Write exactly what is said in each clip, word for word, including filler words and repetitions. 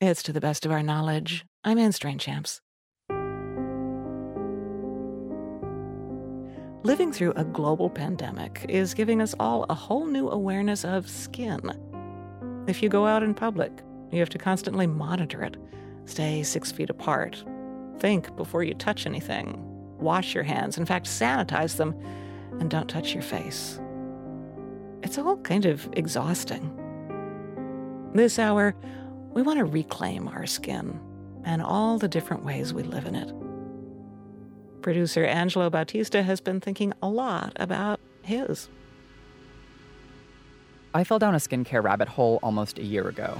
It's to the best of our knowledge. I'm Anne Strainchamps. Living through a global pandemic is giving us all a whole new awareness of skin. If you go out in public, you have to constantly monitor it. Stay six feet apart. Think before you touch anything. Wash your hands. In fact, sanitize them. And don't touch your face. It's all kind of exhausting. This hour, we want to reclaim our skin and all the different ways we live in it. Producer Angelo Bautista has been thinking a lot about his. I fell down a skincare rabbit hole almost a year ago.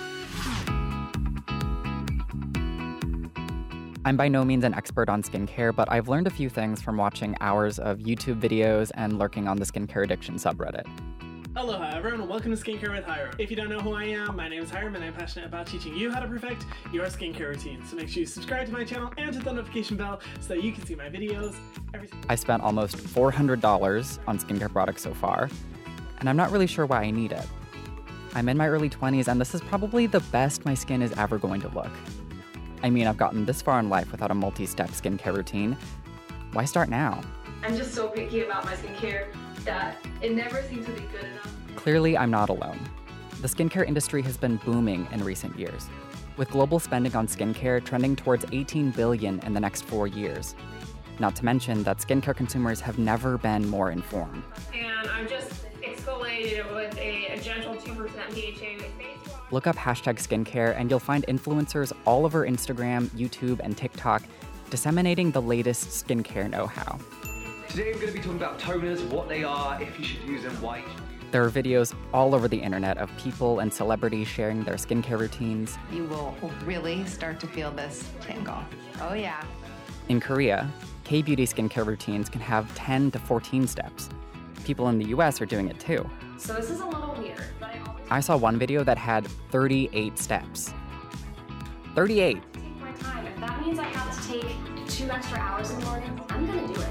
I'm by no means an expert on skincare, but I've learned a few things from watching hours of YouTube videos and lurking on the skincare addiction subreddit. Aloha everyone, and welcome to Skincare with Hiram. If you don't know who I am, my name is Hiram and I'm passionate about teaching you how to perfect your skincare routine. So make sure you subscribe to my channel and hit the notification bell so that you can see my videos every single day. I spent almost four hundred dollars on skincare products so far, and I'm not really sure why I need it. I'm in my early twenties and this is probably the best my skin is ever going to look. I mean, I've gotten this far in life without a multi-step skincare routine. Why start now? I'm just so picky about my skincare that it never seems to be good enough. Clearly, I'm not alone. The skincare industry has been booming in recent years, with global spending on skincare trending towards eighteen billion dollars in the next four years. Not to mention that skincare consumers have never been more informed. And I'm just exfoliated it with a, a gentle two percent B H A face wash. Look up hashtag skincare and you'll find influencers all over Instagram, YouTube, and TikTok disseminating the latest skincare know-how. Today I'm going to be talking about toners, what they are, if you should use them, why. There are videos all over the internet of people and celebrities sharing their skincare routines. You will really start to feel this tingle. Oh yeah. In Korea, K-beauty skincare routines can have ten to fourteen steps. People in the U S are doing it too. So this is a little weird, but I always I saw one video that had thirty-eight steps. thirty-eight. take my time. If that means I have to take two extra hours in the morning, I'm gonna do it.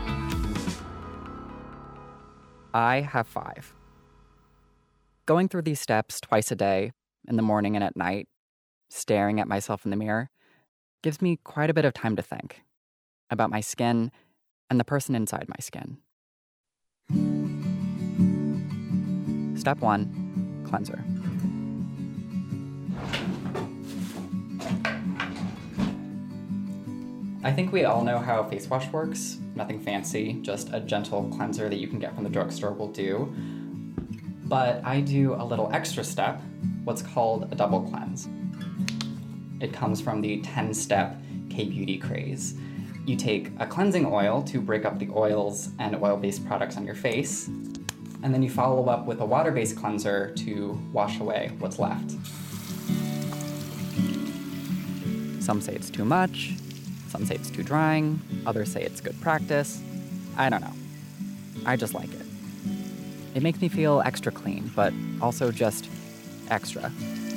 I have five. Going through these steps twice a day, in the morning and at night, staring at myself in the mirror, gives me quite a bit of time to think about my skin and the person inside my skin. Step one, cleanser. I think we all know how face wash works. Nothing fancy, just a gentle cleanser that you can get from the drugstore will do. But I do a little extra step, what's called a double cleanse. It comes from the ten-step K-beauty craze. You take a cleansing oil to break up the oils and oil-based products on your face, and then you follow up with a water-based cleanser to wash away what's left. Some say it's too much, some say it's too drying, others say it's good practice. I don't know. I just like it. It makes me feel extra clean, but also just extra.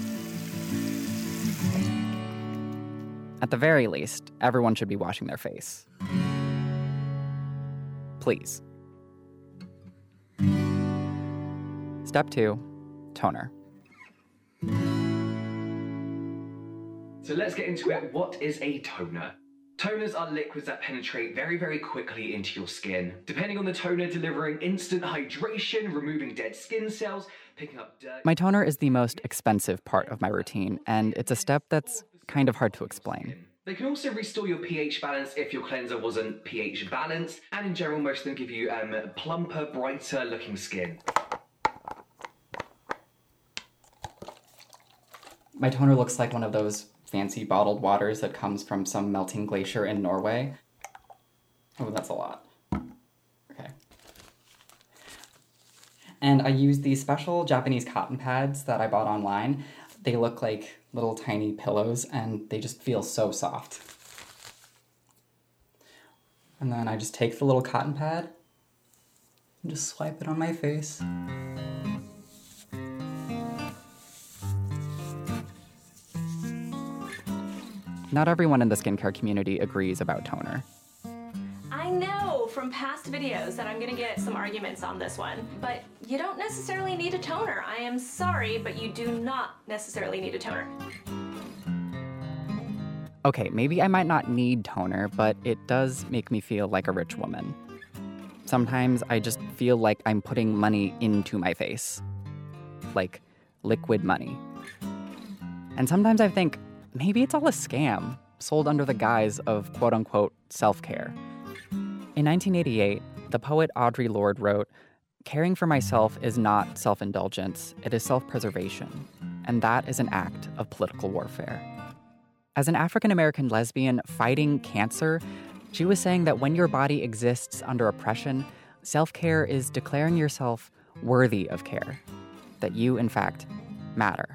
At the very least, everyone should be washing their face. Please. Step two, toner. So let's get into it. What is a toner? Toners are liquids that penetrate very, very quickly into your skin. Depending on the toner, delivering instant hydration, removing dead skin cells, picking up dirt. My toner is the most expensive part of my routine, and it's a step that's kind of hard to explain. They can also restore your pH balance if your cleanser wasn't pH balanced, and in general, most of them give you um, plumper, brighter looking skin. My toner looks like one of those fancy bottled waters that comes from some melting glacier in Norway. Oh, that's a lot. Okay. And I use these special Japanese cotton pads that I bought online. They look like little tiny pillows and they just feel so soft. And then I just take the little cotton pad and just swipe it on my face. Not everyone in the skincare community agrees about toner. I know from past videos that I'm gonna get some arguments on this one, but you don't necessarily need a toner. I am sorry, but you do not necessarily need a toner. Okay, maybe I might not need toner, but it does make me feel like a rich woman. Sometimes I just feel like I'm putting money into my face. Like liquid money. And sometimes I think maybe it's all a scam, sold under the guise of quote-unquote self-care. In nineteen eighty-eight, the poet Audre Lorde wrote, "Caring for myself is not self-indulgence, it is self-preservation, and that is an act of political warfare." As an African-American lesbian fighting cancer, she was saying that when your body exists under oppression, self-care is declaring yourself worthy of care, that you, in fact, matter.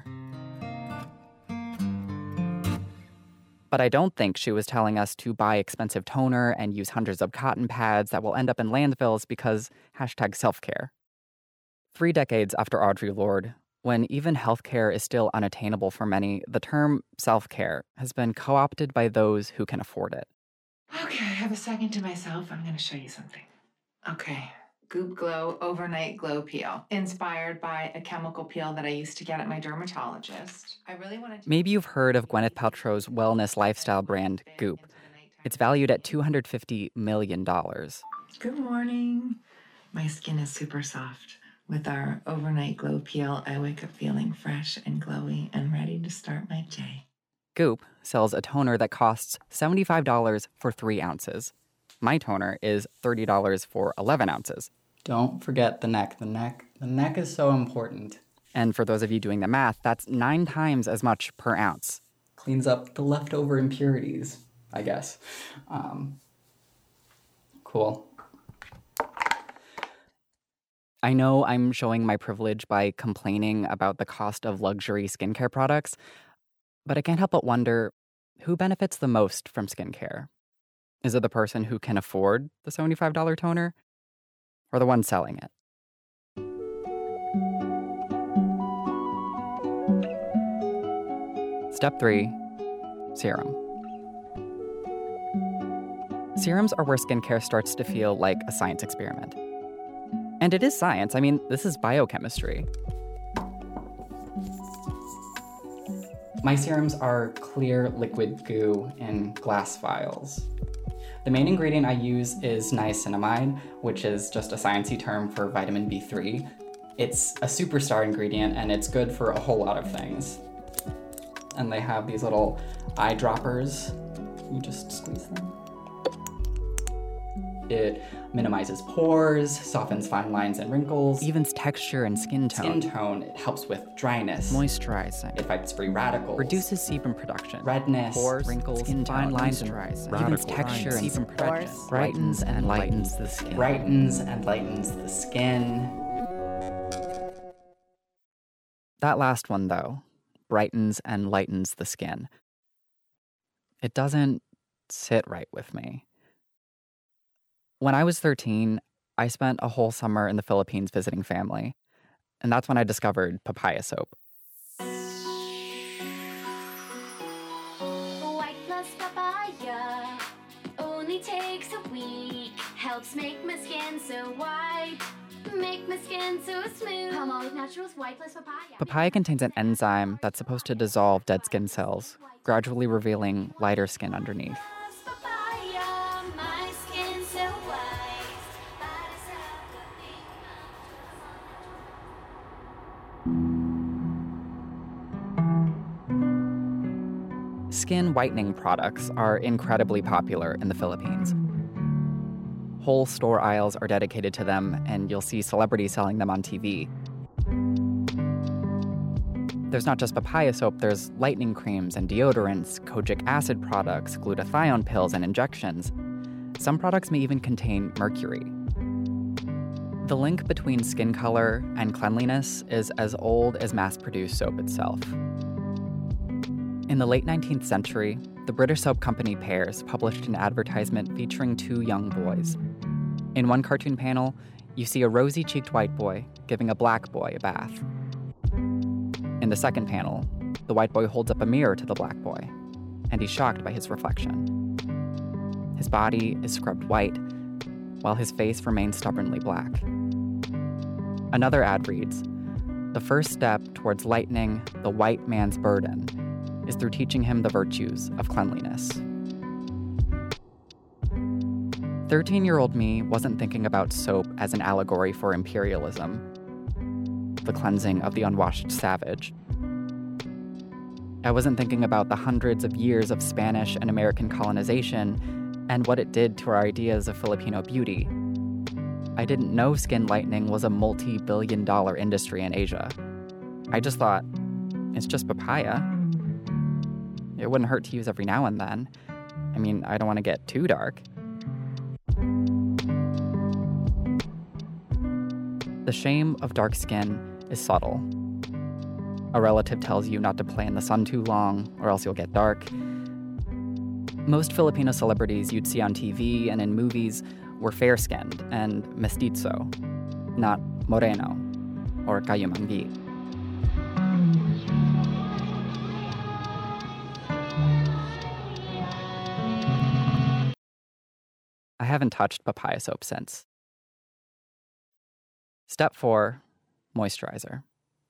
But I don't think she was telling us to buy expensive toner and use hundreds of cotton pads that will end up in landfills because hashtag self-care. Three decades after Audre Lorde, when even healthcare is still unattainable for many, the term self-care has been co-opted by those who can afford it. Okay, I have a second to myself. I'm going to show you something. Okay. Goop Glow Overnight Glow Peel, inspired by a chemical peel that I used to get at my dermatologist. I really wanted to... Maybe you've heard of Gwyneth Paltrow's wellness lifestyle brand, Goop. It's valued at two hundred fifty million dollars. Good morning. My skin is super soft. With our Overnight Glow Peel, I wake up feeling fresh and glowy and ready to start my day. Goop sells a toner that costs seventy-five dollars for three ounces. My toner is thirty dollars for eleven ounces. Don't forget the neck. The neck, the neck is so important. And for those of you doing the math, that's nine times as much per ounce. Cleans up the leftover impurities, I guess. Um, cool. I know I'm showing my privilege by complaining about the cost of luxury skincare products, but I can't help but wonder, who benefits the most from skincare? Is it the person who can afford the seventy-five dollars toner, or the one selling it? Step three, serum. Serums are where skincare starts to feel like a science experiment. And it is science. I mean, this is biochemistry. My serums are clear liquid goo in glass vials. The main ingredient I use is niacinamide, which is just a sciencey term for vitamin B three. It's a superstar ingredient, and it's good for a whole lot of things. And they have these little eyedroppers. You just squeeze them. It minimizes pores, softens fine lines and wrinkles, evens texture and skin tone. Skin tone, it helps with dryness, moisturizing. It fights free radicals, reduces sebum production, redness, pores, wrinkles, skin tone, fine lines, and evens texture and sebum production, brightens and lightens the skin. Brightens and lightens the skin. That last one, though, brightens and lightens the skin. It doesn't sit right with me. When I was thirteen, I spent a whole summer in the Philippines visiting family, and that's when I discovered papaya soap. White plus papaya only takes a week. Helps make my skin so white, make my skin so smooth. Palmolive Naturals White plus papaya. Papaya contains an enzyme that's supposed to dissolve dead skin cells, gradually revealing lighter skin underneath. Skin whitening products are incredibly popular in the Philippines. Whole store aisles are dedicated to them, and you'll see celebrities selling them on T V. There's not just papaya soap, there's lightening creams and deodorants, kojic acid products, glutathione pills, and injections. Some products may even contain mercury. The link between skin color and cleanliness is as old as mass-produced soap itself. In the late nineteenth century, the British soap company Pears published an advertisement featuring two young boys. In one cartoon panel, you see a rosy-cheeked white boy giving a black boy a bath. In the second panel, the white boy holds up a mirror to the black boy, and he's shocked by his reflection. His body is scrubbed white, while his face remains stubbornly black. Another ad reads, "The first step towards lightening the white man's burden is through teaching him the virtues of cleanliness. thirteen-year-old me wasn't thinking about soap as an allegory for imperialism, the cleansing of the unwashed savage. I wasn't thinking about the hundreds of years of Spanish and American colonization and what it did to our ideas of Filipino beauty. I didn't know skin lightening was a multi-billion dollar industry in Asia. I just thought, it's just papaya. It wouldn't hurt to use every now and then. I mean, I don't want to get too dark. The shame of dark skin is subtle. A relative tells you not to play in the sun too long, or else you'll get dark. Most Filipino celebrities you'd see on T V and in movies were fair-skinned and mestizo, not moreno or kayumanggi. I haven't touched papaya soap since. Step four, moisturizer.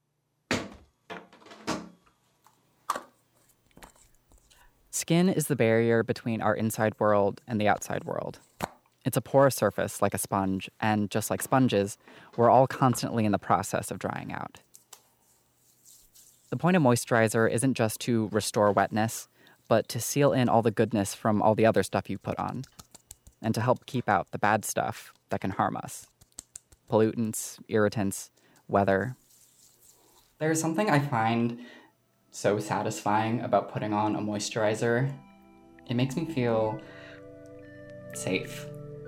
Skin is the barrier between our inside world and the outside world. It's a porous surface like a sponge, and just like sponges, we're all constantly in the process of drying out. The point of moisturizer isn't just to restore wetness, but to seal in all the goodness from all the other stuff you put on, and to help keep out the bad stuff that can harm us. Pollutants, irritants, weather. There's something I find so satisfying about putting on a moisturizer. It makes me feel safe.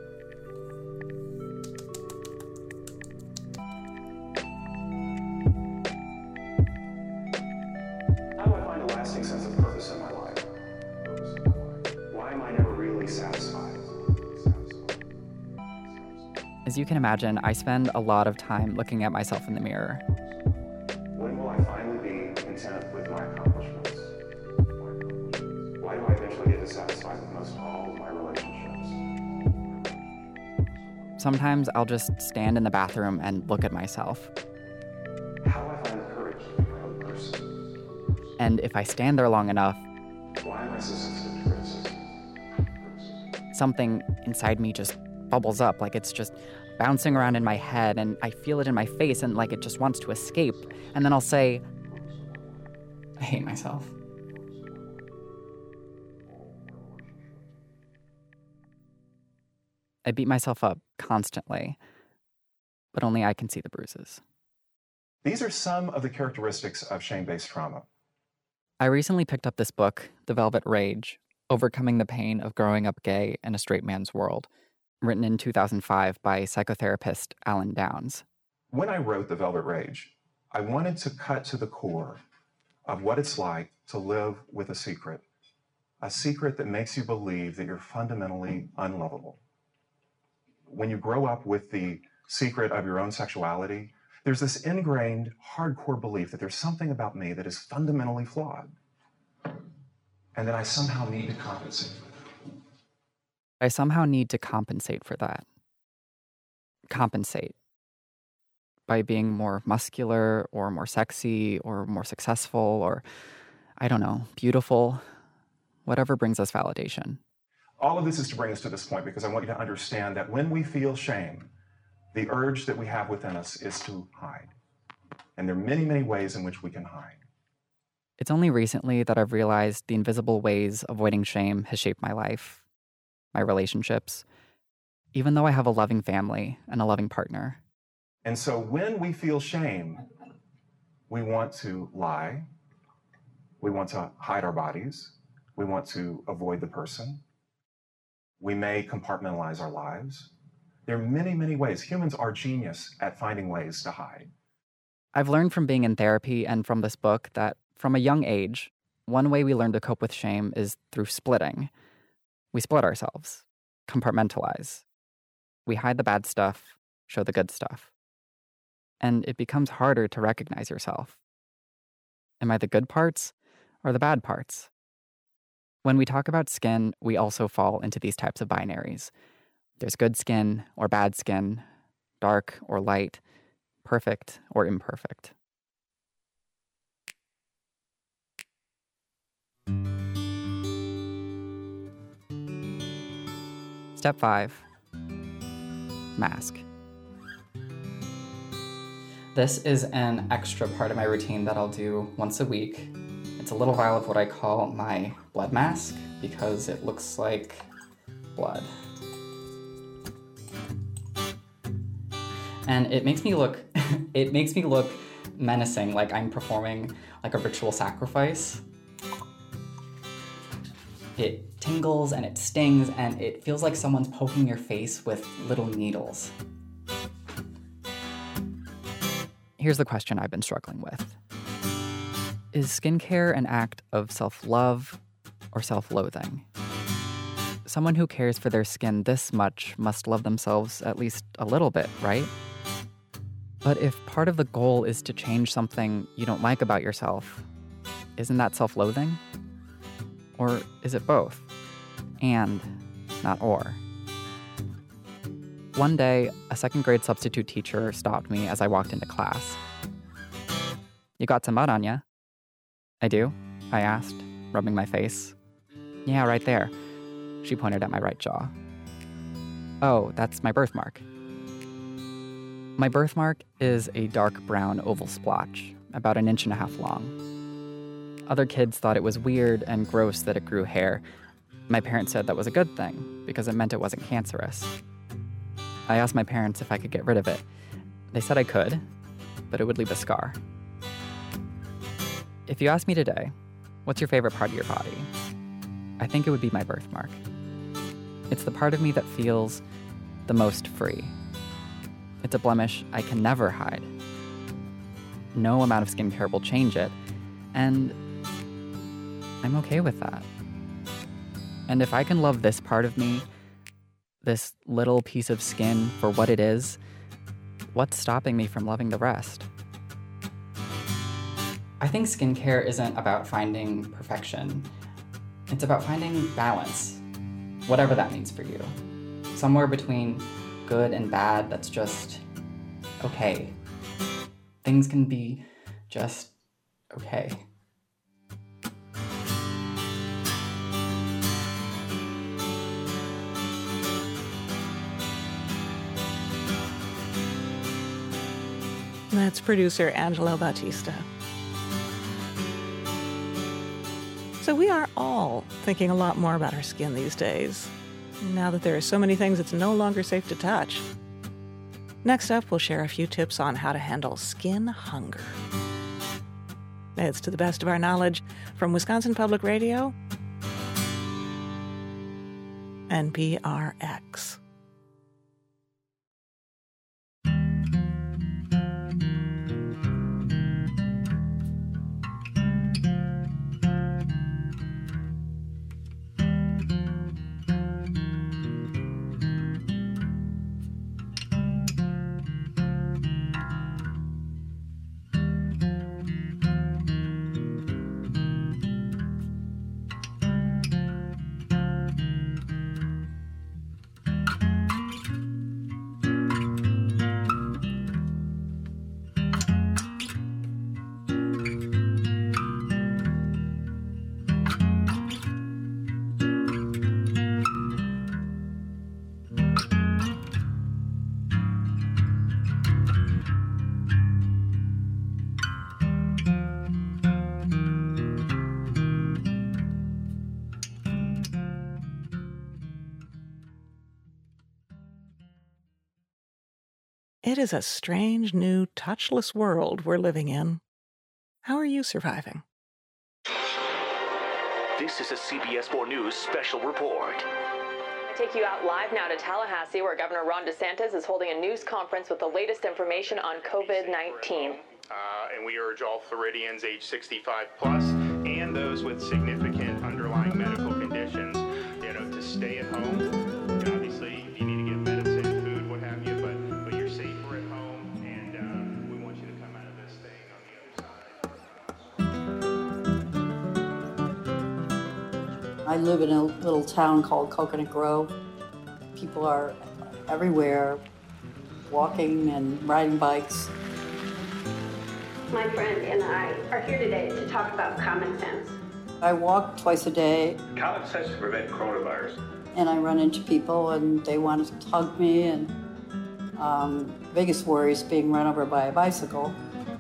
How do I find a lasting sense of purpose in my life? Why am I never really satisfied? As you can imagine, I spend a lot of time looking at myself in the mirror. When will I finally be content with my accomplishments? Why do I eventually get dissatisfied with most all of my relationships? Sometimes I'll just stand in the bathroom and look at myself. How do I find the courage to be my own person? And if I stand there long enough, Why am I so sensitive to criticism? something inside me just bubbles up, like it's just bouncing around in my head, and I feel it in my face, and like it just wants to escape. And then I'll say, I hate myself. I beat myself up constantly, but only I can see the bruises. These are some of the characteristics of shame-based trauma. I recently picked up this book, The Velvet Rage, Overcoming the Pain of Growing Up Gay in a Straight Man's World, written in two thousand five by psychotherapist Alan Downs. When I wrote The Velvet Rage, I wanted to cut to the core of what it's like to live with a secret, a secret that makes you believe that you're fundamentally unlovable. When you grow up with the secret of your own sexuality, there's this ingrained, hardcore belief that there's something about me that is fundamentally flawed, and that I somehow need to compensate for that. I somehow need to compensate for that. Compensate. By being more muscular, or more sexy, or more successful, or, I don't know, beautiful. Whatever brings us validation. All of this is to bring us to this point because I want you to understand that when we feel shame, the urge that we have within us is to hide. And there are many, many ways in which we can hide. It's only recently that I've realized the invisible ways avoiding shame has shaped my life, my relationships, even though I have a loving family and a loving partner. And so when we feel shame, we want to lie, we want to hide our bodies, we want to avoid the person, we may compartmentalize our lives. There are many, many ways. Humans are genius at finding ways to hide. I've learned from being in therapy and from this book that from a young age, one way we learn to cope with shame is through splitting. We split ourselves, compartmentalize. We hide the bad stuff, show the good stuff. And it becomes harder to recognize yourself. Am I the good parts or the bad parts? When we talk about skin, we also fall into these types of binaries. There's good skin or bad skin, dark or light, perfect or imperfect. Step five, mask. This is an extra part of my routine that I'll do once a week. It's a little vial of what I call my blood mask because it looks like blood. And it makes me look, it makes me look menacing, like I'm performing like a ritual sacrifice. It tingles and it stings and it feels like someone's poking your face with little needles. Here's the question I've been struggling with. Is skincare an act of self-love or self-loathing? Someone who cares for their skin this much must love themselves at least a little bit, right? But if part of the goal is to change something you don't like about yourself, isn't that self-loathing? Or is it both? And, not or. One day, a second grade substitute teacher stopped me as I walked into class. "You got some mud on ya?" "I do?" I asked, rubbing my face. "Yeah, right there." She pointed at my right jaw. "Oh, that's my birthmark." My birthmark is a dark brown oval splotch, about an inch and a half long. Other kids thought it was weird and gross that it grew hair. My parents said that was a good thing, because it meant it wasn't cancerous. I asked my parents if I could get rid of it. They said I could, but it would leave a scar. If you ask me today, what's your favorite part of your body? I think it would be my birthmark. It's the part of me that feels the most free. It's a blemish I can never hide. No amount of skincare will change it, and I'm okay with that. And if I can love this part of me, this little piece of skin for what it is, what's stopping me from loving the rest? I think skincare isn't about finding perfection. It's about finding balance, whatever that means for you. Somewhere between good and bad that's just okay. Things can be just okay. That's producer Angelo Bautista. So we are all thinking a lot more about our skin these days, now that there are so many things it's no longer safe to touch. Next up, we'll share a few tips on how to handle skin hunger. It's to the best of our knowledge from Wisconsin Public Radio, N P R X. It is a strange, new, touchless world we're living in. How are you surviving? This is a C B S four News special report. Take you out live now to Tallahassee, where Governor Ron DeSantis is holding a news conference with the latest information on covid nineteen. Uh, and we urge all Floridians age sixty-five plus and those with significant underlying medical conditions, you know, to stay at home. And obviously, if you need to get medicine, food, what have you, but, but you're safer at home, and uh, we want you to come out of this thing on the other side. I live in a little town called Coconut Grove. People are everywhere, walking and riding bikes. My friend and I are here today to talk about common sense. I walk twice a day. Common sense to prevent coronavirus and I run into people and they want to hug me, and um, biggest worry is being run over by a bicycle.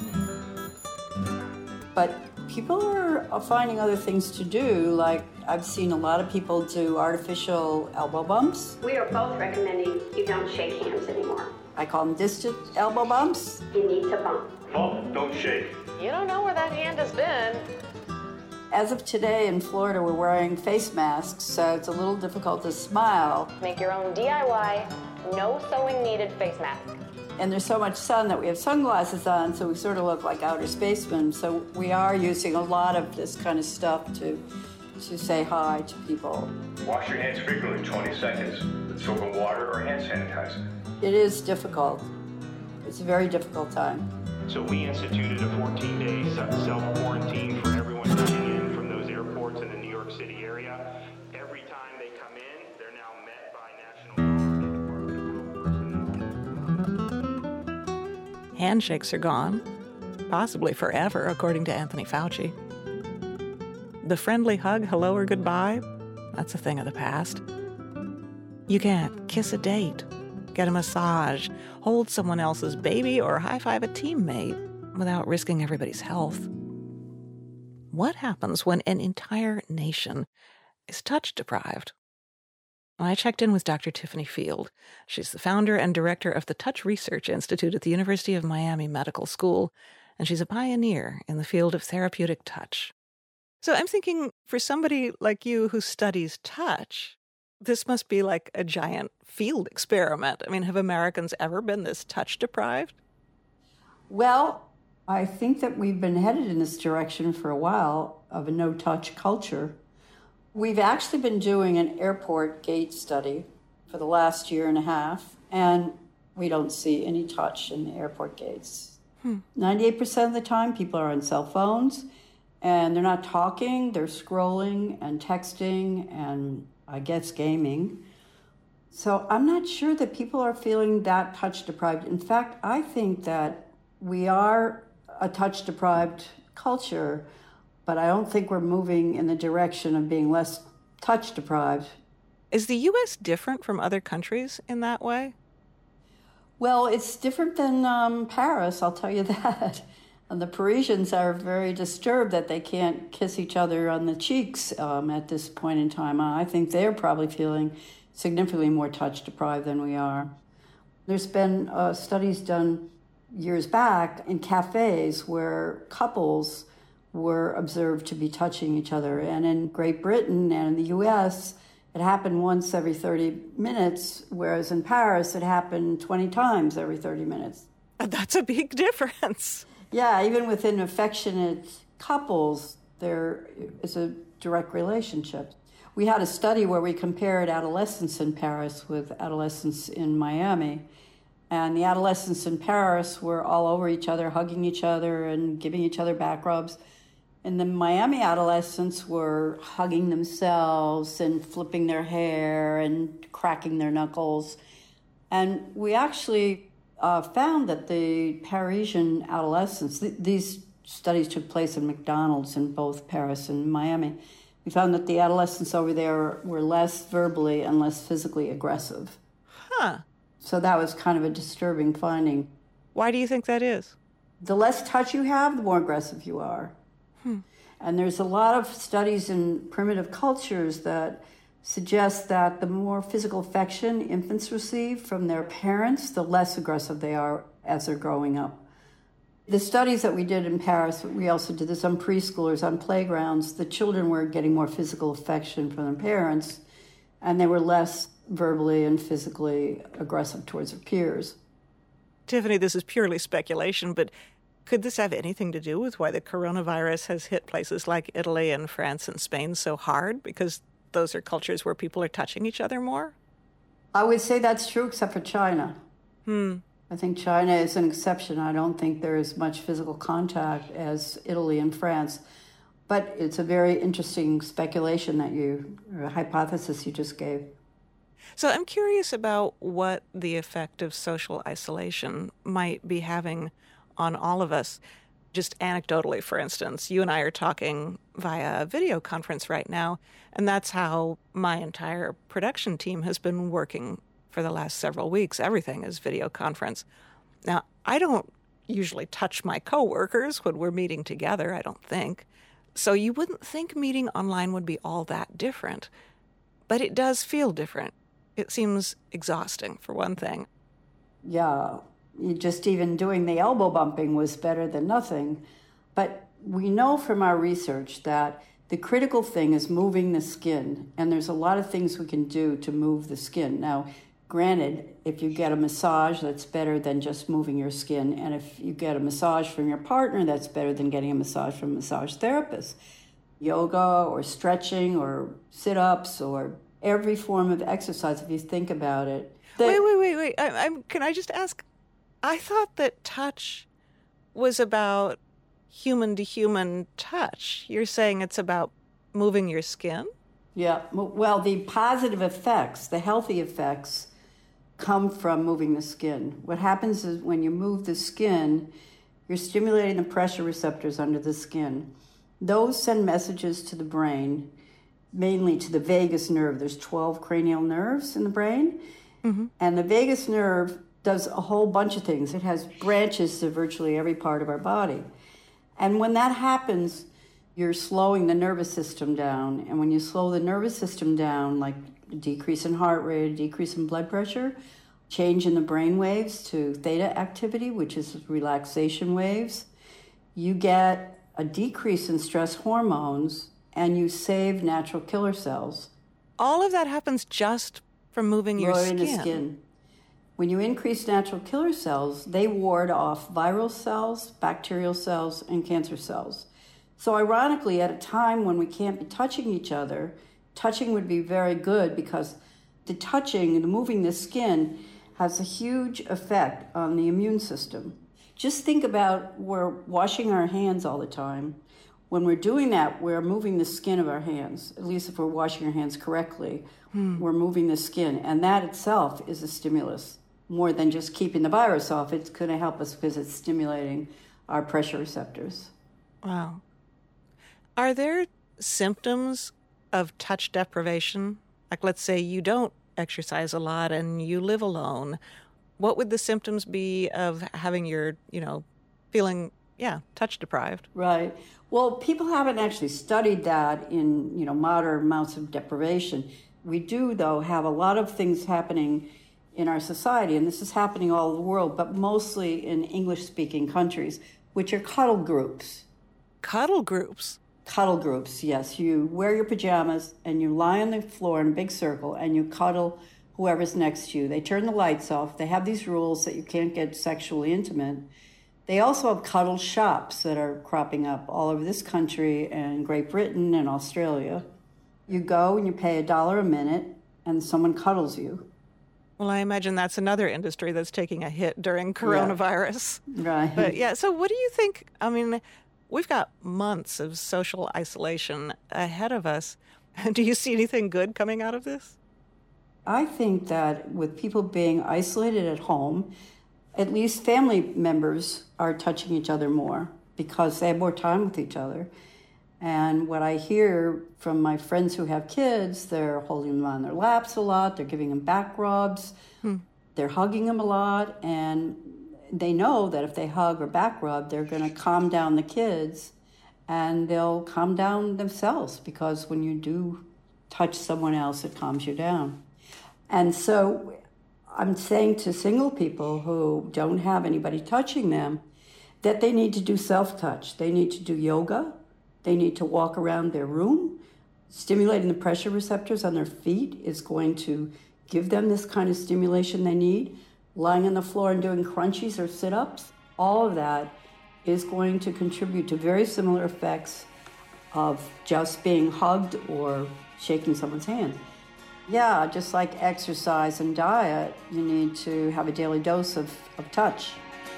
But people are finding other things to do, like I've seen a lot of people do artificial elbow bumps. We are both recommending you don't shake hands anymore. I call them distant elbow bumps. You need to bump. Bump, don't shake. You don't know where that hand has been. As of today in Florida, we're wearing face masks, so it's a little difficult to smile. Make your own D I Y, no sewing needed face mask. And there's so much sun that we have sunglasses on, so we sort of look like outer spacemen. So we are using a lot of this kind of stuff to, to say hi to people. Wash your hands frequently, twenty seconds, with soap and water or hand sanitizer. It is difficult. It's a very difficult time. So we instituted a fourteen-day self-quarantine for everyone coming in from those airports in the New York City area. Every time they come in, they're now met by national... Handshakes are gone, possibly forever, according to Anthony Fauci. The friendly hug, hello or goodbye, that's a thing of the past. You can't kiss a date, get a massage, hold someone else's baby, or high-five a teammate without risking everybody's health. What happens when an entire nation is touch-deprived? I checked in with Doctor Tiffany Field. She's the founder and director of the Touch Research Institute at the University of Miami Medical School, and she's a pioneer in the field of therapeutic touch. So I'm thinking, for somebody like you who studies touch, this must be like a giant field experiment. I mean, have Americans ever been this touch-deprived? Well, I think that we've been headed in this direction for a while, of a no-touch culture. We've actually been doing an airport gate study for the last year and a half, and we don't see any touch in the airport gates. Hmm. ninety-eight percent of the time, people are on cell phones, and they're not talking, they're scrolling and texting and, I guess, gaming. So I'm not sure that people are feeling that touch-deprived. In fact, I think that we are a touch-deprived culture, but I don't think we're moving in the direction of being less touch-deprived. Is the U S different from other countries in that way? Well, it's different than um, Paris, I'll tell you that. And the Parisians are very disturbed that they can't kiss each other on the cheeks um, at this point in time. I think they're probably feeling significantly more touch-deprived than we are. There's been uh, studies done years back in cafes where couples were observed to be touching each other. And in Great Britain and in the U S, it happened once every thirty minutes, whereas in Paris, it happened twenty times every thirty minutes. That's a big difference. Yeah, even within affectionate couples, there is a direct relationship. We had a study where we compared adolescents in Paris with adolescents in Miami. And the adolescents in Paris were all over each other, hugging each other and giving each other back rubs. And the Miami adolescents were hugging themselves and flipping their hair and cracking their knuckles. And we actually uh, found that the Parisian adolescents, th- these studies took place in McDonald's in both Paris and Miami. We found that the adolescents over there were less verbally and less physically aggressive. Huh. So that was kind of a disturbing finding. Why do you think that is? The less touch you have, the more aggressive you are. Hmm. And there's a lot of studies in primitive cultures that suggest that the more physical affection infants receive from their parents, the less aggressive they are as they're growing up. The studies that we did in Paris, we also did this on preschoolers, on playgrounds. The children were getting more physical affection from their parents, and they were less verbally and physically aggressive towards their peers. Tiffany, this is purely speculation, but could this have anything to do with why the coronavirus has hit places like Italy and France and Spain so hard? Because those are cultures where people are touching each other more? I would say that's true, except for China. Hmm. I think China is an exception. I don't think there is much physical contact as Italy and France. But it's a very interesting speculation that you, or a hypothesis you just gave. So I'm curious about what the effect of social isolation might be having on all of us. Just anecdotally, for instance, you and I are talking via video conference right now, and that's how my entire production team has been working for the last several weeks. Everything is video conference. Now, I don't usually touch my coworkers when we're meeting together, I don't think. So you wouldn't think meeting online would be all that different. But it does feel different. It seems exhausting, for one thing. Yeah, you just even doing the elbow bumping was better than nothing. But we know from our research that the critical thing is moving the skin, and there's a lot of things we can do to move the skin. Now, granted, if you get a massage, that's better than just moving your skin. And if you get a massage from your partner, that's better than getting a massage from a massage therapist. Yoga or stretching or sit-ups or every form of exercise, if you think about it. The- wait, wait, wait, wait. I, I'm, can I just ask? I thought that touch was about human-to-human touch. You're saying it's about moving your skin? Yeah. Well, the positive effects, the healthy effects, come from moving the skin. What happens is when you move the skin, you're stimulating the pressure receptors under the skin. Those send messages to the brain, mainly to the vagus nerve. There's twelve cranial nerves in the brain. Mm-hmm. And the vagus nerve does a whole bunch of things. It has branches to virtually every part of our body. And when that happens, you're slowing the nervous system down. And when you slow the nervous system down, like a decrease in heart rate, a decrease in blood pressure, change in the brain waves to theta activity, which is relaxation waves, you get a decrease in stress hormones, and you save natural killer cells. All of that happens just from moving your Moving skin. the skin. When you increase natural killer cells, they ward off viral cells, bacterial cells, and cancer cells. So ironically, at a time when we can't be touching each other, touching would be very good because the touching, the moving the skin, has a huge effect on the immune system. Just think about we're washing our hands all the time. When we're doing that, we're moving the skin of our hands. At least if we're washing our hands correctly, hmm. we're moving the skin. And that itself is a stimulus. More than just keeping the virus off, it's going to help us because it's stimulating our pressure receptors. Wow. Are there symptoms of touch deprivation? Like, let's say you don't exercise a lot and you live alone. What would the symptoms be of having your, you know, feeling, yeah, touch deprived? Right. Well, people haven't actually studied that in, you know, moderate amounts of deprivation. We do, though, have a lot of things happening in our society, and this is happening all over the world, but mostly in English-speaking countries, which are cuddle groups. Cuddle groups? Cuddle groups, yes. You wear your pajamas, and you lie on the floor in a big circle, and you cuddle whoever's next to you. They turn the lights off. They have these rules that you can't get sexually intimate. They also have cuddle shops that are cropping up all over this country and Great Britain and Australia. You go and you pay a dollar a minute, and someone cuddles you. Well, I imagine that's another industry that's taking a hit during coronavirus. Yeah. Right. But yeah, so what do you think? I mean, we've got months of social isolation ahead of us. Do you see anything good coming out of this? I think that with people being isolated at home, at least family members are touching each other more because they have more time with each other. And what I hear from my friends who have kids, they're holding them on their laps a lot, they're giving them back rubs, hmm. they're hugging them a lot, and they know that if they hug or back rub, they're going to calm down the kids, and they'll calm down themselves, because when you do touch someone else, it calms you down. And so I'm saying to single people who don't have anybody touching them that they need to do self-touch. They need to do yoga. They need to walk around their room. Stimulating the pressure receptors on their feet is going to give them this kind of stimulation they need. Lying on the floor and doing crunchies or sit-ups, all of that is going to contribute to very similar effects of just being hugged or shaking someone's hand. Yeah, just like exercise and diet, you need to have a daily dose of, of touch.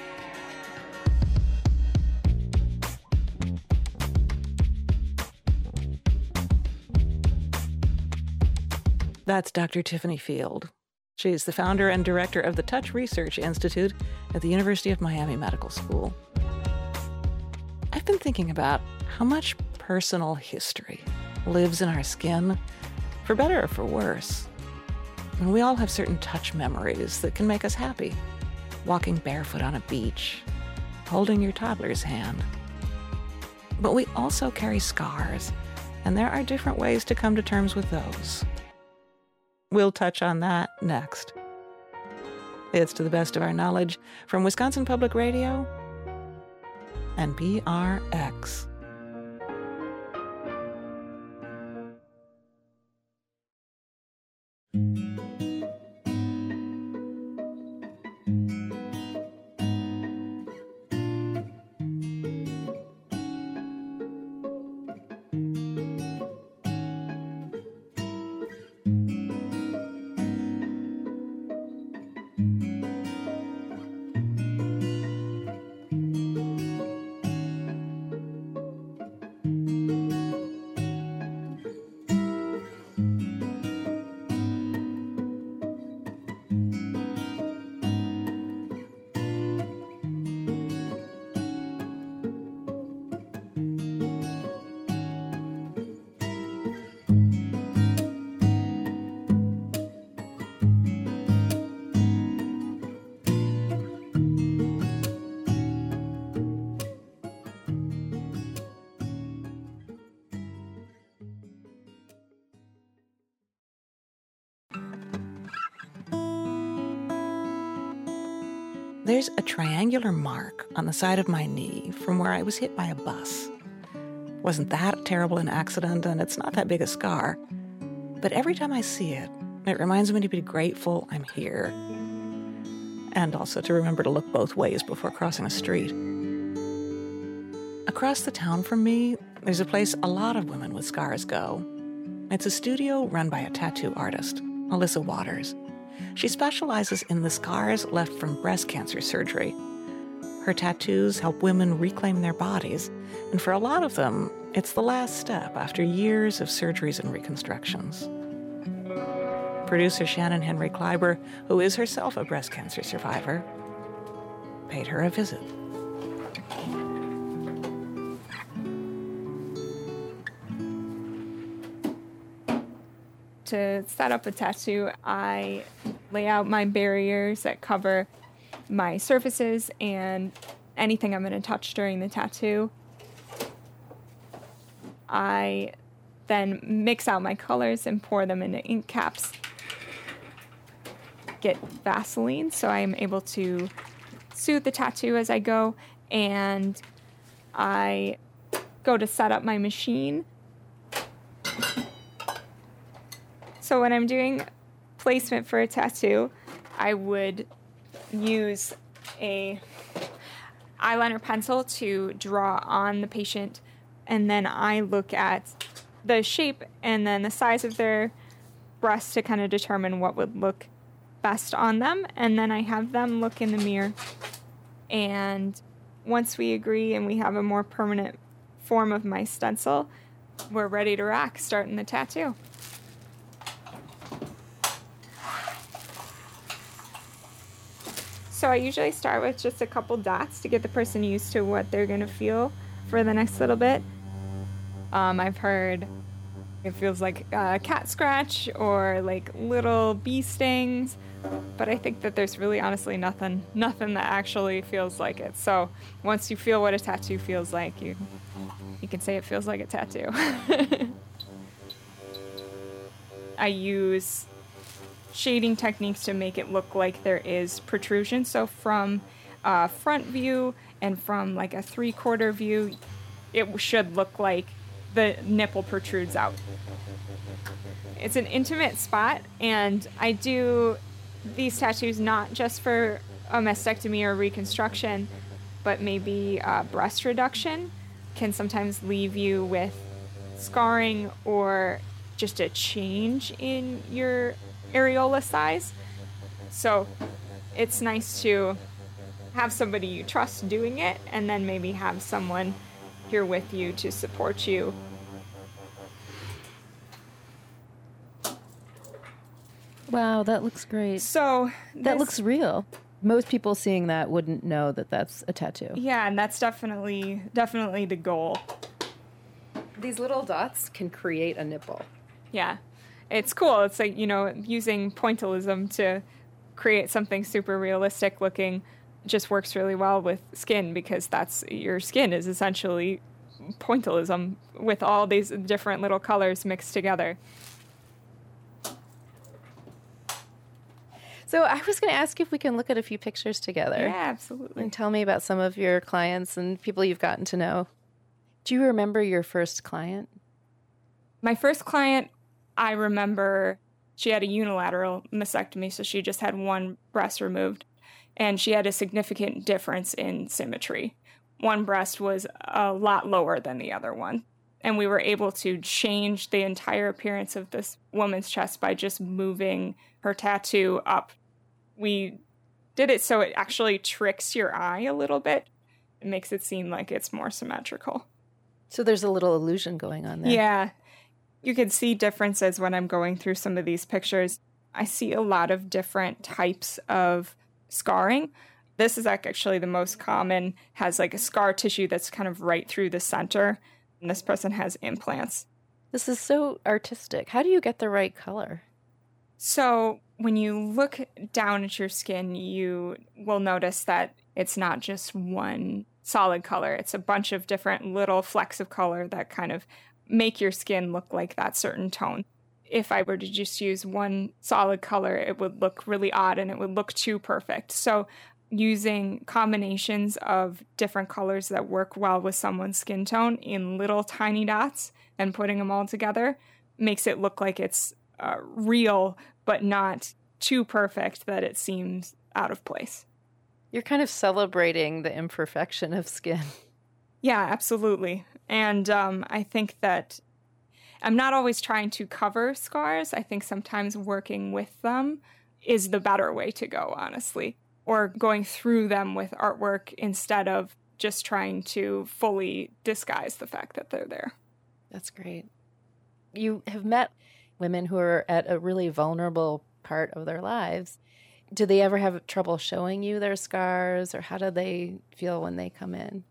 That's Doctor Tiffany Field. She's the founder and director of the Touch Research Institute at the University of Miami Medical School. I've been thinking about how much personal history lives in our skin, for better or for worse. And we all have certain touch memories that can make us happy. Walking barefoot on a beach, holding your toddler's hand. But we also carry scars, and there are different ways to come to terms with those. We'll touch on that next. It's To the Best of Our Knowledge from Wisconsin Public Radio and P R X. There's a triangular mark on the side of my knee from where I was hit by a bus. Wasn't that terrible an accident, and it's not that big a scar. But every time I see it, it reminds me to be grateful I'm here. And also to remember to look both ways before crossing a street. Across the town from me, there's a place a lot of women with scars go. It's a studio run by a tattoo artist, Alyssa Waters. She specializes in the scars left from breast cancer surgery. Her tattoos help women reclaim their bodies, and for a lot of them, it's the last step after years of surgeries and reconstructions. Producer Shannon Henry Kleiber, who is herself a breast cancer survivor, paid her a visit. To set up a tattoo, I lay out my barriers that cover my surfaces and anything I'm going to touch during the tattoo. I then mix out my colors and pour them into ink caps. Get Vaseline so I'm able to soothe the tattoo as I go, and I go to set up my machine. So when I'm doing placement for a tattoo, I would use a eyeliner pencil to draw on the patient, and then I look at the shape and then the size of their breast to kind of determine what would look best on them, and then I have them look in the mirror, and once we agree and we have a more permanent form of my stencil, we're ready to rock, starting the tattoo. So I usually start with just a couple dots to get the person used to what they're going to feel for the next little bit. Um, I've heard it feels like a cat scratch or like little bee stings, but I think that there's really honestly nothing, nothing that actually feels like it. So once you feel what a tattoo feels like, you, you can say it feels like a tattoo. I use shading techniques to make it look like there is protrusion. So from a front view and from like a three-quarter view, it should look like the nipple protrudes out. It's an intimate spot, and I do these tattoos not just for a mastectomy or reconstruction, but maybe uh, breast reduction can sometimes leave you with scarring or just a change in your areola size. So it's nice to have somebody you trust doing it, and then maybe have someone here with you to support you. Wow, that looks great. So that this, looks real. most people seeing that wouldn't know that that's a tattoo. Yeah, and that's definitely definitely the goal. These little dots can create a nipple. Yeah. It's cool. It's like, you know, using pointillism to create something super realistic looking just works really well with skin, because that's your skin is essentially pointillism with all these different little colors mixed together. So I was going to ask if we can look at a few pictures together. Yeah, absolutely. And tell me about some of your clients and people you've gotten to know. Do you remember your first client? My first client, I remember she had a unilateral mastectomy, so she just had one breast removed, and she had a significant difference in symmetry. One breast was a lot lower than the other one, and we were able to change the entire appearance of this woman's chest by just moving her tattoo up. We did it so it actually tricks your eye a little bit. It makes it seem like it's more symmetrical. So there's a little illusion going on there. Yeah. You can see differences when I'm going through some of these pictures. I see a lot of different types of scarring. This is actually the most common, has like a scar tissue that's kind of right through the center. And this person has implants. This is so artistic. How do you get the right color? So when you look down at your skin, you will notice that it's not just one solid color. It's a bunch of different little flecks of color that kind of make your skin look like that certain tone. If I were to just use one solid color, it would look really odd and it would look too perfect. So using combinations of different colors that work well with someone's skin tone in little tiny dots and putting them all together makes it look like it's uh, real, but not too perfect that it seems out of place. You're kind of celebrating the imperfection of skin. Yeah, absolutely. And um, I think that I'm not always trying to cover scars. I think sometimes working with them is the better way to go, honestly. Or going through them with artwork instead of just trying to fully disguise the fact that they're there. That's great. You have met women who are at a really vulnerable part of their lives. Do they ever have trouble showing you their scars, or how do they feel when they come in?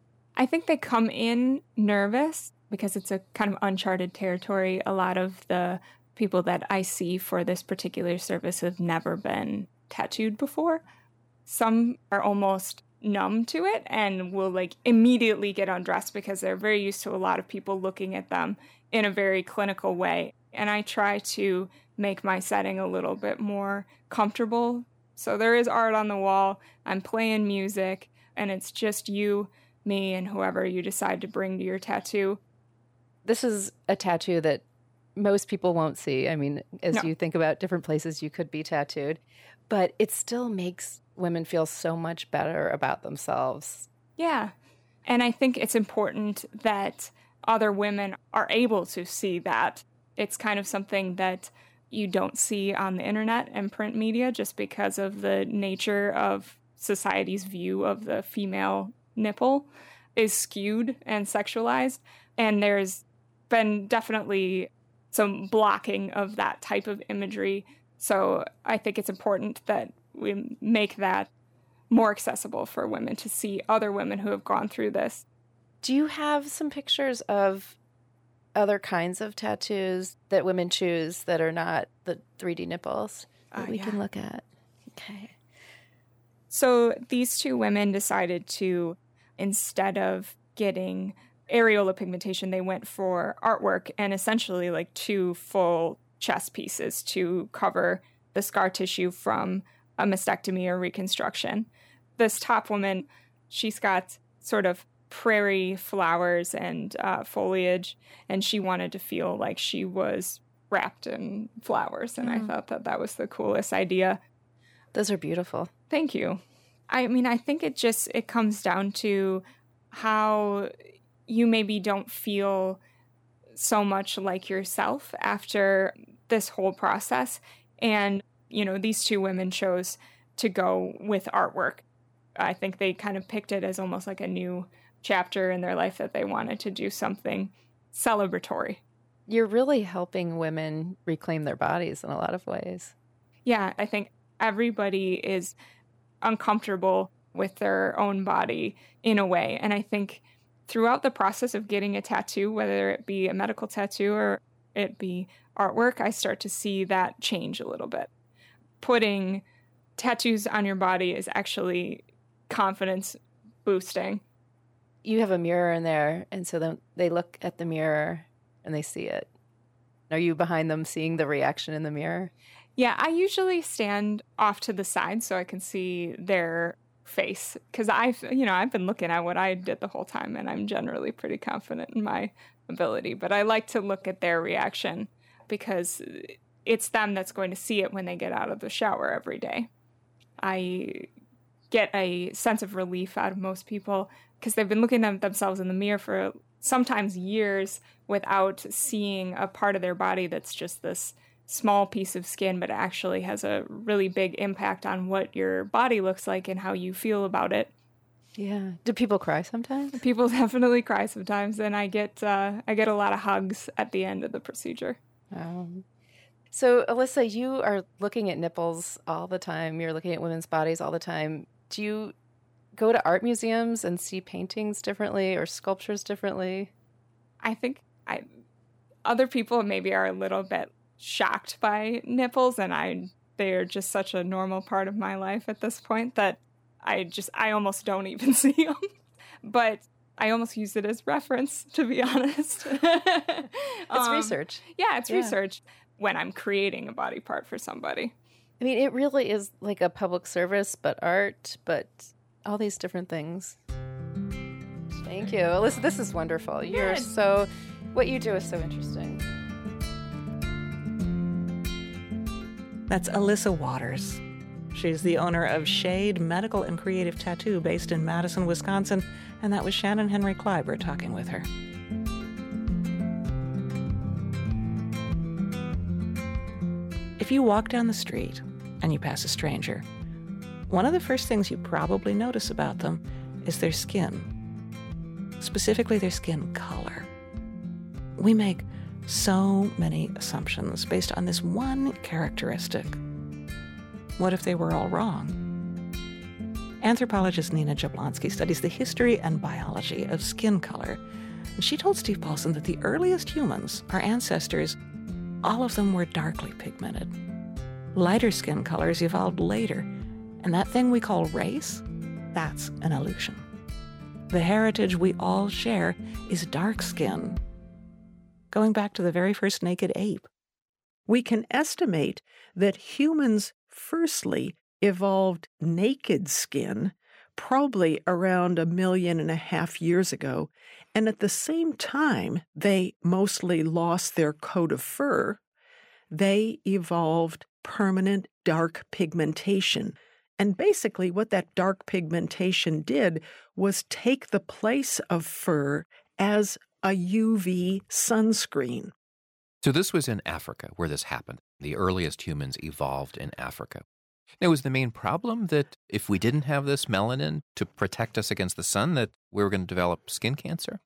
I think they come in nervous because it's a kind of uncharted territory. A lot of the people that I see for this particular service have never been tattooed before. Some are almost numb to it and will like immediately get undressed because they're very used to a lot of people looking at them in a very clinical way. And I try to make my setting a little bit more comfortable. So there is art on the wall, I'm playing music, and it's just you, me, and whoever you decide to bring to your tattoo. This is a tattoo that most people won't see. I mean, as No. you think about different places you could be tattooed, but it still makes women feel so much better about themselves. Yeah. And I think it's important that other women are able to see that. It's kind of something that you don't see on the internet and print media just because of the nature of society's view of the female nipple is skewed and sexualized. And there's been definitely some blocking of that type of imagery. So I think it's important that we make that more accessible for women to see other women who have gone through this. Do you have some pictures of other kinds of tattoos that women choose that are not the three D nipples that Uh, we yeah. can look at? Okay. So these two women decided to, instead of getting areola pigmentation, they went for artwork and essentially like two full chest pieces to cover the scar tissue from a mastectomy or reconstruction. This top woman, she's got sort of prairie flowers and uh, foliage, and she wanted to feel like she was wrapped in flowers, and Mm. I thought that that was the coolest idea. Those are beautiful. Thank you. I mean, I think it just, it comes down to how you maybe don't feel so much like yourself after this whole process. And, you know, these two women chose to go with artwork. I think they kind of picked it as almost like a new chapter in their life that they wanted to do something celebratory. You're really helping women reclaim their bodies in a lot of ways. Yeah, I think everybody is uncomfortable with their own body in a way. And I think throughout the process of getting a tattoo, whether it be a medical tattoo or it be artwork, I start to see that change a little bit. Putting tattoos on your body is actually confidence boosting. You have a mirror in there, and so then they look at the mirror and they see it. Are you behind them seeing the reaction in the mirror? Yeah, I usually stand off to the side so I can see their face, because I've, you know, I've been looking at what I did the whole time, and I'm generally pretty confident in my ability, but I like to look at their reaction because it's them that's going to see it when they get out of the shower every day. I get a sense of relief out of most people because they've been looking at themselves in the mirror for sometimes years without seeing a part of their body that's just this small piece of skin, but actually has a really big impact on what your body looks like and how you feel about it. Yeah. Do people cry sometimes? People definitely cry sometimes, and I get uh, I get a lot of hugs at the end of the procedure. Um, so, Alyssa, you are looking at nipples all the time. You're looking at women's bodies all the time. Do you go to art museums and see paintings differently or sculptures differently? I think I other people maybe are a little bit shocked by nipples, and I they are just such a normal part of my life at this point that I just, I almost don't even see them. But I almost use it as reference, to be honest. It's um, research. Yeah, it's yeah. research when I'm creating a body part for somebody. I mean, it really is like a public service, but art, but all these different things. Thank you. Alyssa, this is wonderful. You're Good. so, what you do is so interesting. That's Alyssa Waters. She's the owner of Shade Medical and Creative Tattoo based in Madison, Wisconsin, and that was Shannon Henry Kleiber talking with her. If you walk down the street and you pass a stranger, one of the first things you probably notice about them is their skin, specifically their skin color. We make so many assumptions based on this one characteristic. What if they were all wrong? Anthropologist Nina Jablonski studies the history and biology of skin color. And she told Steve Paulson that the earliest humans, our ancestors, all of them were darkly pigmented. Lighter skin colors evolved later, and that thing we call race, that's an illusion. The heritage we all share is dark skin, going back to the very first naked ape. We can estimate that humans firstly evolved naked skin probably around a million and a half years ago, and at the same time they mostly lost their coat of fur, they evolved permanent dark pigmentation. And basically what that dark pigmentation did was take the place of fur as a U V sunscreen. So this was in Africa where this happened. The earliest humans evolved in Africa. Now, was the main problem that if we didn't have this melanin to protect us against the sun, that we were going to develop skin cancer?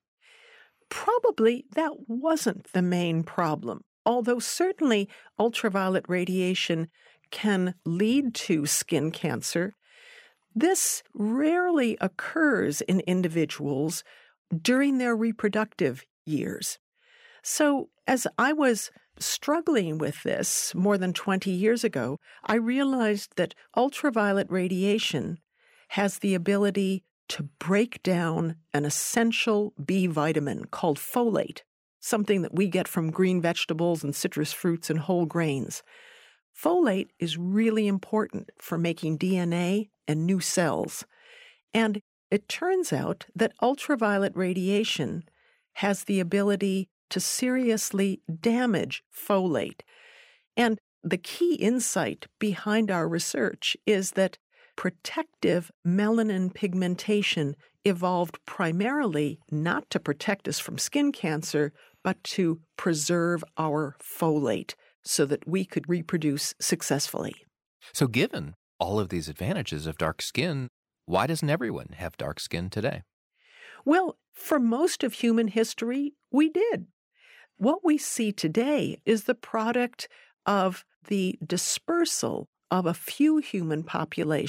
Probably that wasn't the main problem, although certainly ultraviolet radiation can lead to skin cancer. This rarely occurs in individuals during their reproductive years. So as I was struggling with this more than twenty years ago, I realized that ultraviolet radiation has the ability to break down an essential B vitamin called folate, something that we get from green vegetables and citrus fruits and whole grains. Folate is really important for making D N A and new cells. And it turns out that ultraviolet radiation has the ability to seriously damage folate. And the key insight behind our research is that protective melanin pigmentation evolved primarily not to protect us from skin cancer, but to preserve our folate so that we could reproduce successfully. So given all of these advantages of dark skin, why doesn't everyone have dark skin today? Well, for most of human history, we did. What we see today is the product of the dispersal of a few human populations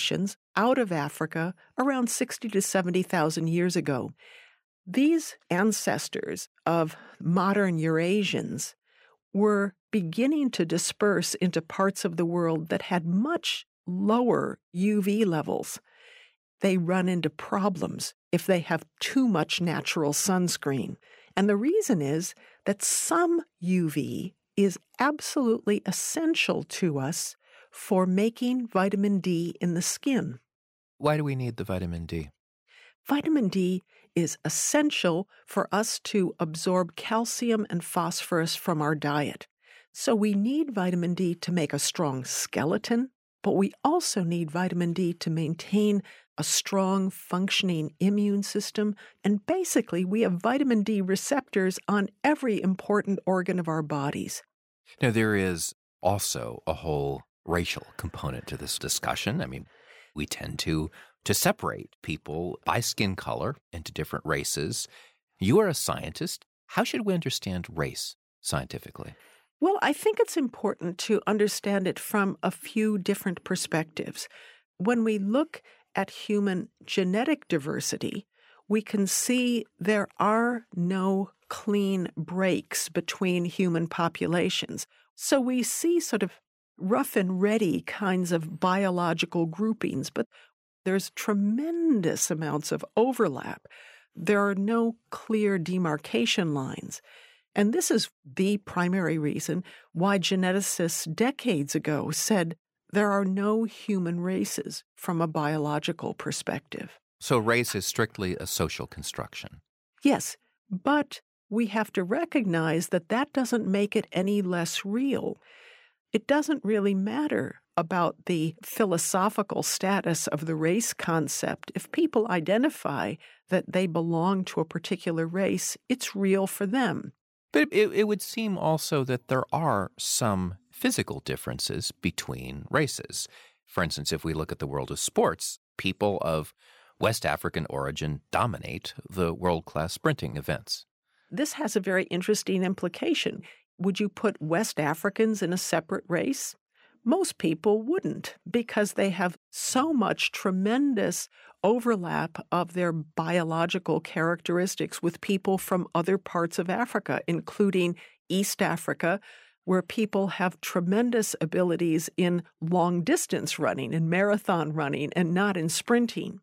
out of Africa around sixty to seventy thousand years ago. These ancestors of modern Eurasians were beginning to disperse into parts of the world that had much lower U V levels. They run into problems if they have too much natural sunscreen. And the reason is that some U V is absolutely essential to us for making vitamin D in the skin. Why do we need the vitamin D? Vitamin D is essential for us to absorb calcium and phosphorus from our diet. So we need vitamin D to make a strong skeleton, but we also need vitamin D to maintain a strong, functioning immune system. And basically, we have vitamin D receptors on every important organ of our bodies. Now, there is also a whole racial component to this discussion. I mean, we tend to to separate people by skin color into different races. You are a scientist. How should we understand race scientifically? Well, I think it's important to understand it from a few different perspectives. When we look at human genetic diversity, we can see there are no clean breaks between human populations. So we see sort of rough and ready kinds of biological groupings, but there's tremendous amounts of overlap. There are no clear demarcation lines. And this is the primary reason why geneticists decades ago said there are no human races from a biological perspective. So race is strictly a social construction. Yes, but we have to recognize that that doesn't make it any less real. It doesn't really matter about the philosophical status of the race concept. If people identify that they belong to a particular race, it's real for them. But it, it would seem also that there are some physical differences between races. For instance, if we look at the world of sports, people of West African origin dominate the world-class sprinting events. This has a very interesting implication. Would you put West Africans in a separate race? Most people wouldn't, because they have so much tremendous overlap of their biological characteristics with people from other parts of Africa, including East Africa, where people have tremendous abilities in long-distance running, in marathon running, and not in sprinting.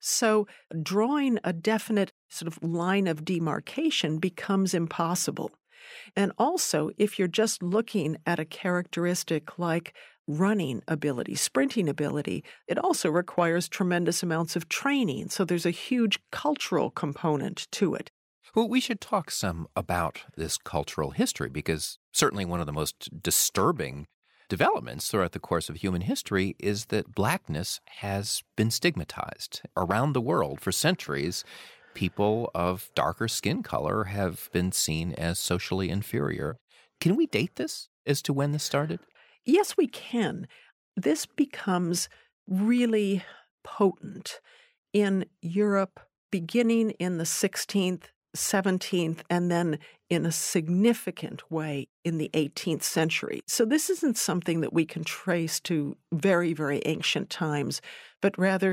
So drawing a definite sort of line of demarcation becomes impossible. And also, if you're just looking at a characteristic like running ability, sprinting ability, it also requires tremendous amounts of training. So there's a huge cultural component to it. Well, we should talk some about this cultural history, because certainly one of the most disturbing developments throughout the course of human history is that blackness has been stigmatized around the world for centuries. People of darker skin color have been seen as socially inferior. Can we date this as to when this started? Yes, we can. This becomes really potent in Europe beginning in the sixteenth, seventeenth, and then in a significant way in the eighteenth century. So this isn't something that we can trace to very, very ancient times, but rather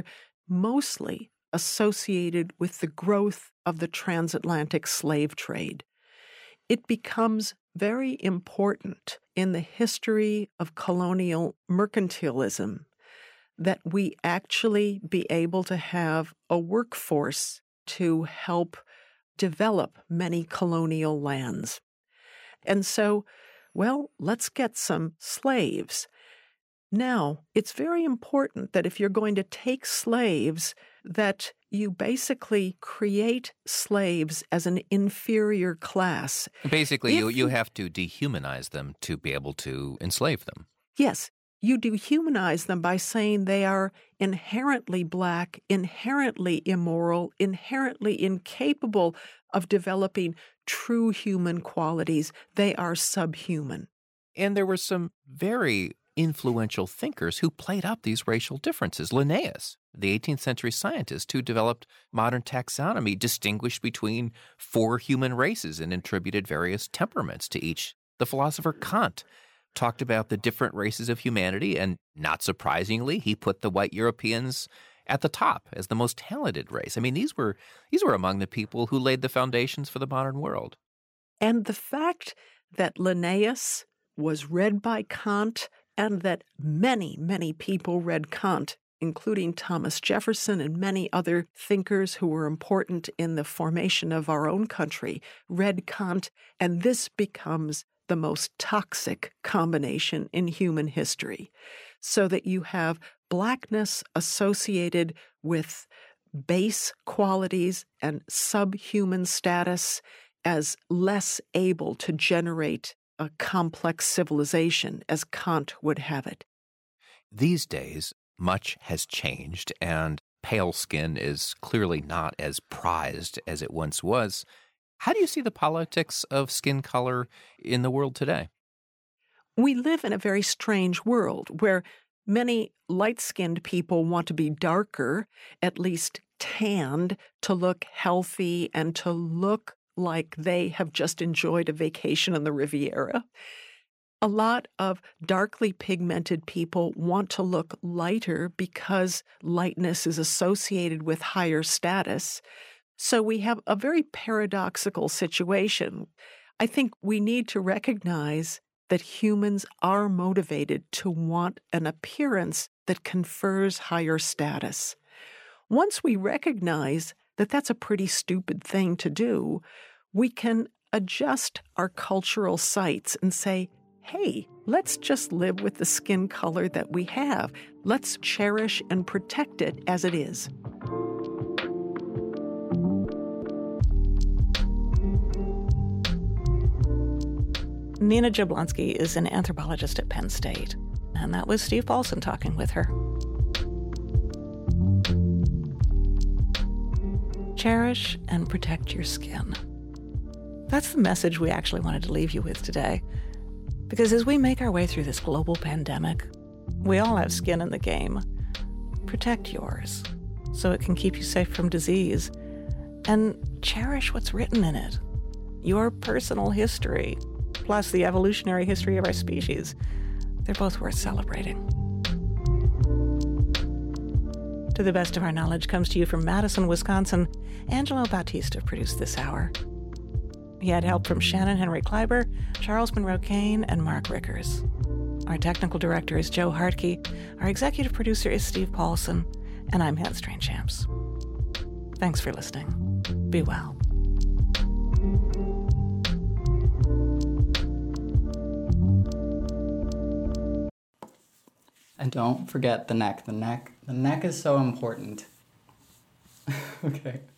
mostly associated with the growth of the transatlantic slave trade. It becomes very important in the history of colonial mercantilism that we actually be able to have a workforce to help develop many colonial lands. And so, well, let's get some slaves. Now, it's very important that if you're going to take slaves, that you basically create slaves as an inferior class. Basically, If you, you have to dehumanize them to be able to enslave them. Yes, you dehumanize them by saying they are inherently black, inherently immoral, inherently incapable of developing true human qualities. They are subhuman. And there were some very influential thinkers who played up these racial differences. Linnaeus, the eighteenth century scientist who developed modern taxonomy, distinguished between four human races and attributed various temperaments to each. The philosopher Kant talked about the different races of humanity, and not surprisingly, he put the white Europeans at the top as the most talented race. I mean, these were these were among the people who laid the foundations for the modern world. And the fact that Linnaeus was read by Kant and that many, many people read Kant, including Thomas Jefferson and many other thinkers who were important in the formation of our own country, read Kant, and this becomes the most toxic combination in human history, so that you have blackness associated with base qualities and subhuman status as less able to generate a complex civilization as Kant would have it. These days, much has changed, and pale skin is clearly not as prized as it once was. How do you see the politics of skin color in the world today? We live in a very strange world where many light-skinned people want to be darker, at least tanned, to look healthy and to look like they have just enjoyed a vacation on the Riviera. A lot of darkly pigmented people want to look lighter because lightness is associated with higher status. So we have a very paradoxical situation. I think we need to recognize that humans are motivated to want an appearance that confers higher status. Once we recognize that that's a pretty stupid thing to do, we can adjust our cultural sights and say, hey, let's just live with the skin color that we have. Let's cherish and protect it as it is. Nina Jablonski is an anthropologist at Penn State, and that was Steve Paulson talking with her. Cherish and protect your skin. That's the message we actually wanted to leave you with today. Because as we make our way through this global pandemic, we all have skin in the game. Protect yours so it can keep you safe from disease. And cherish what's written in it. Your personal history, plus the evolutionary history of our species. They're both worth celebrating. To the best of our knowledge comes to you from Madison, Wisconsin. Angelo Bautista produced this hour. He had help from Shannon Henry Kleiber, Charles Monroe Kane, and Mark Rickers. Our technical director is Joe Hartke. Our executive producer is Steve Paulson. And I'm Hans Strainchamps. Thanks for listening. Be well. And don't forget the neck. The neck, the neck is so important. Okay.